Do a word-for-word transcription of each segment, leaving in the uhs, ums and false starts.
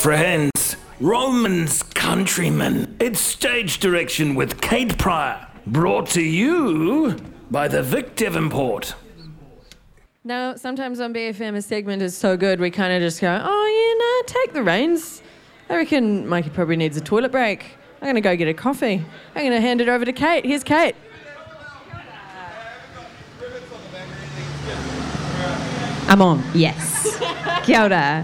friends, Romans countrymen. It's stage direction with Kate Pryor, brought to you by the Vic Devonport. No, sometimes on B F M a segment is so good we kind of just go, oh yeah, no, take the reins. I reckon Mikey probably needs a toilet break. I'm going to go get a coffee. I'm going to hand it over to Kate. Here's Kate. I'm on. Yes. Kia ora.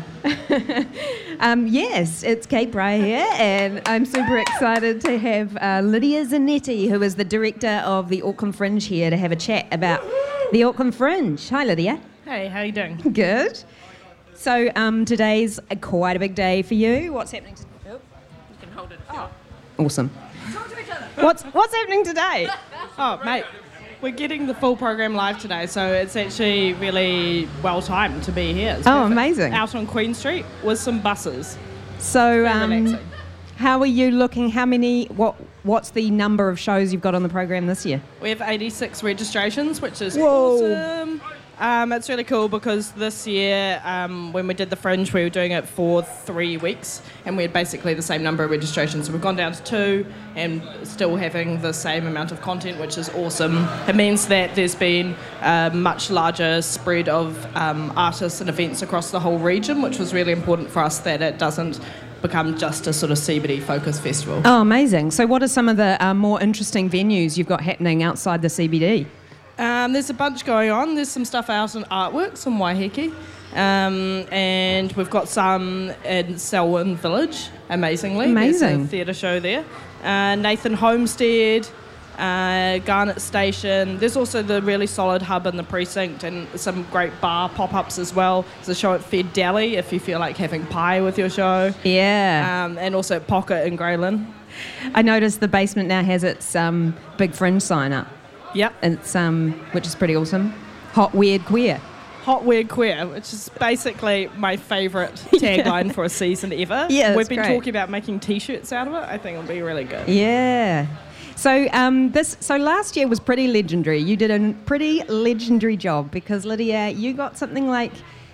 um, yes, it's Kate Pryor here, and I'm super excited to have uh, Lydia Zanetti, who is the director of the Auckland Fringe, here to have a chat about the Auckland Fringe. Hi, Lydia. Hey, how you doing? Good. So um, today's a, quite a big day for you. What's happening today? Oh, you can hold it. Oh. Awesome. Talk to each other. What's what's happening today? Oh, mate, we're getting the full program live today, so it's actually really well timed to be here. It's Oh, perfect. amazing. Out on Queen Street with some buses. So, Very um, relaxing. how are you looking? How many? What What's the number of shows you've got on the program this year? We have eighty-six registrations, which is Whoa. awesome. Um, it's really cool because this year, um, when we did the Fringe, we were doing it for three weeks, and we had basically the same number of registrations. So we've gone down to two, and still having the same amount of content, which is awesome. It means that there's been a much larger spread of um, artists and events across the whole region, which was really important for us, that it doesn't become just a sort of C B D-focused festival. Oh, amazing. So what are some of the uh, more interesting venues you've got happening outside the C B D? Um, there's a bunch going on. There's some stuff out in Artworks in Waiheke. Um, and we've got some in Selwyn Village, amazingly. Amazing. There's a theatre show there. Uh, Nathan Homestead, uh, Garnet Station. There's also the really solid hub in the precinct and some great bar pop-ups as well. There's a show at Fed Deli if you feel like having pie with your show. Yeah. Um, and also at Pocket in Greylin. I noticed the basement now has its um, big Fringe sign up. Yep. It's um, which is pretty awesome. Hot, weird, queer. Hot Weird Queer, which is basically my favourite tagline for a season ever. Yeah, that's We've been great. talking about making T-shirts out of it. I think it'll be really good. Yeah. So um, this so last year was pretty legendary. You did a pretty legendary job because Lydia, you got something like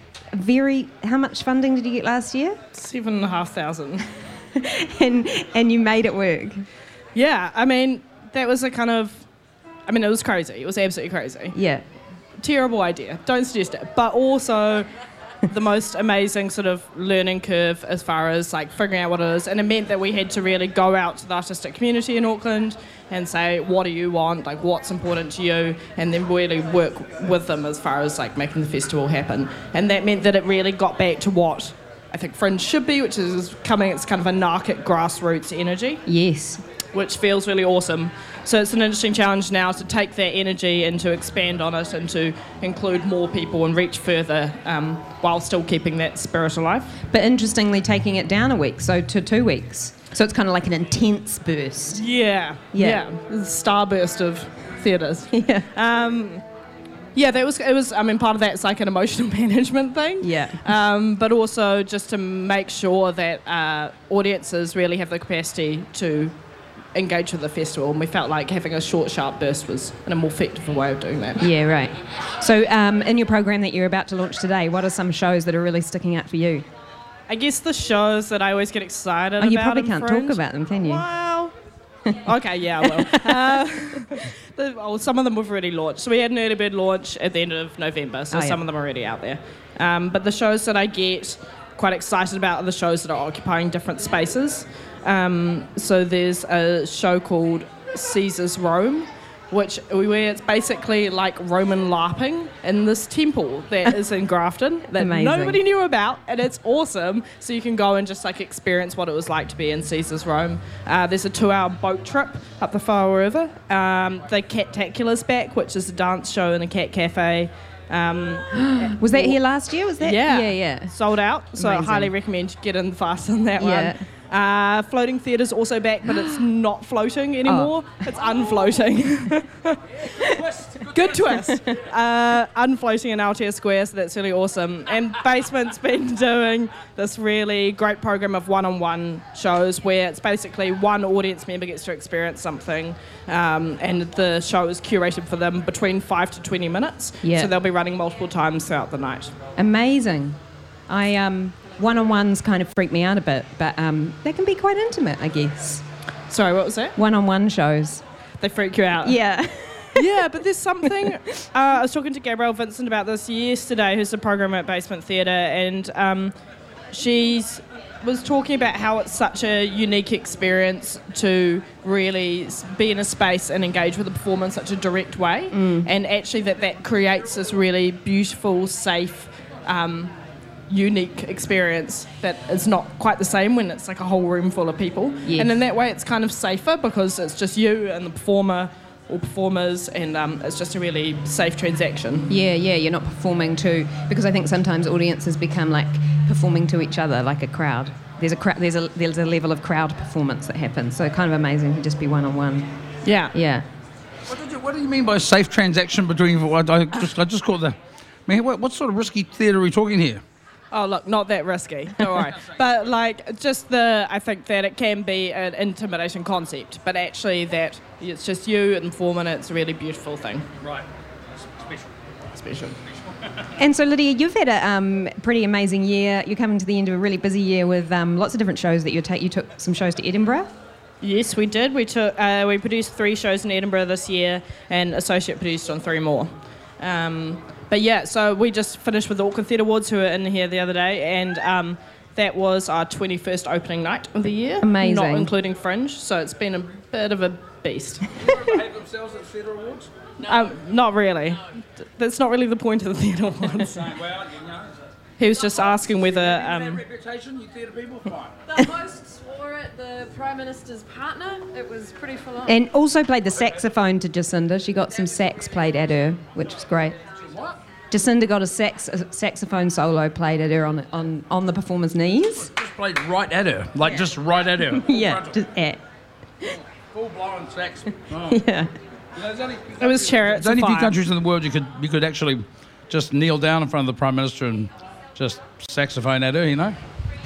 very. How much funding did you get last year? Seven and a half thousand. and and you made it work. Yeah, I mean, that was a kind of... I mean, it was crazy. It was absolutely crazy. Yeah. Terrible idea. Don't suggest it. But also the most amazing sort of learning curve as far as like figuring out what it is. And it meant that we had to really go out to the artistic community in Auckland and say, what do you want? Like, what's important to you? And then really work with them as far as like making the festival happen. And that meant that it really got back to what I think Fringe should be, which is coming, it's kind of a Narkit grassroots energy. Yes. Which feels really awesome. So it's an interesting challenge now to take that energy and to expand on it and to include more people and reach further um, while still keeping that spirit alive. But interestingly, taking it down a week, so to two weeks. So it's kind of like an intense burst. Yeah, Yeah. yeah, the starburst of theatres. Yeah. Um, yeah, that was. It was. I mean, part of that's like an emotional management thing. Yeah. Um, but also just to make sure that uh, audiences really have the capacity to engage with the festival, and we felt like having a short, sharp burst was a more effective way of doing that. Yeah, right. So um, in your program that you're about to launch today, what are some shows that are really sticking out for you? I guess the shows that I always get excited Oh, about. you probably in can't Fringe- talk about them, can you? Wow. Okay, yeah, I will. Uh, the, oh, some of them have already launched. So we had an early bird launch at the end of November, so Oh, yeah. some of them are already out there. Um, but the shows that I get quite excited about are the shows that are occupying different spaces. Um, so there's a show called Caesar's Rome, which where it's basically like Roman LARPing in this temple that is in Grafton that Amazing. nobody knew about, and it's awesome. So you can go and just like experience what it was like to be in Caesar's Rome. Uh, there's a two-hour boat trip up the Whāo River. Um, the Cat-tacular's back, which is a dance show in a cat cafe. Um, Was that here last year? Was that? yeah, Yeah, yeah. sold out. So I Amazing. highly recommend you get in fast on that Yeah. one. Uh, floating theatre's also back, but it's not floating Oh. anymore. It's unfloating. Good twist. Uh, unfloating in Aotea Square, so that's really awesome. And Basement's been doing this really great program of one-on-one shows where it's basically one audience member gets to experience something, um, and the show is curated for them between five to twenty minutes. Yeah. So they'll be running multiple times throughout the night. Amazing. I um, one-on-ones kind of freak me out a bit, but um, they can be quite intimate, I guess. Sorry, what was that? One-on-one shows. They freak you out. Yeah. Yeah, but there's something. Uh, I was talking to Gabrielle Vincent about this yesterday, who's the programmer at Basement Theatre, and um, she's was talking about how it's such a unique experience to really s- be in a space and engage with the performer in such a direct way, Mm. and actually that that creates this really beautiful, safe, um, unique experience that is not quite the same when it's like a whole room full of people. Yes. And in that way, it's kind of safer because it's just you and the performer or performers, and um, it's just a really safe transaction. Yeah, yeah, you're not performing to, because I think sometimes audiences become like performing to each other, like a crowd. There's a cra- there's a there's a level of crowd performance that happens. So kind of amazing to just be one on one. Yeah. Yeah. What, did you, what do you mean by safe transaction between? I I just I just caught the. Man, what, what sort of risky theatre are we talking here? Oh, look, not that risky, don't worry. But, like, just the, I think that it can be an intimidation concept, but actually that it's just you and the performer, and it's a really beautiful thing. Right. Special. Special. And so, Lydia, you've had a um, pretty amazing year. You're coming to the end of a really busy year with um, lots of different shows that you take. You took some shows to Edinburgh. Yes, we did. We took, uh, we produced three shows in Edinburgh this year, and associate produced on three more. Um, but yeah, so we just finished with the Auckland Theatre Awards, who were in here the other day, and um, that was our twenty-first opening night of the year. Amazing. Not including Fringe, so it's been a bit of a beast. Behave themselves at theatre awards? Um, not really. That's not really the point of the Theatre Awards. Well, you know. He was just asking whether... That Um, reputation, you theatre people, fine. The host swore at the Prime Minister's partner. It was pretty full on. And also played the saxophone to Jacinda. She got some sax played at her, which was great. What? Jacinda got a, sax, a saxophone solo played at her on, on, on the performer's knees. Just played right at her, like just right at her. Yeah, just at. Full blown sax. Oh. Yeah. You know, there's only, it was Chariots there's only of a few Fire. countries in the world you could you could actually just kneel down in front of the Prime Minister and just saxophone at her, you know?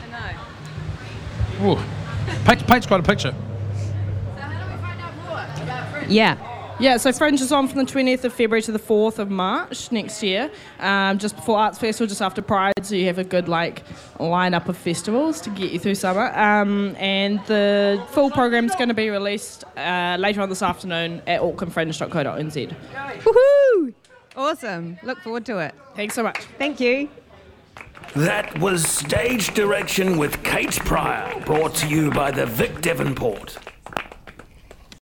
I know. Ooh. Paint, paints quite a picture. So how do we find out more about Fringe? Yeah. Yeah, so Fringe is on from the twentieth of February to the fourth of March next year, um, just before Arts Festival, just after Pride, so you have a good like lineup of festivals to get you through summer. Um, and the full program is going to be released uh, later on this afternoon at auckland fringe dot co dot n z. Woohoo! Awesome. Look forward to it. Thanks so much. Thank you. That was Stage Direction with Kate Pryor, brought to you by the Vic Devonport.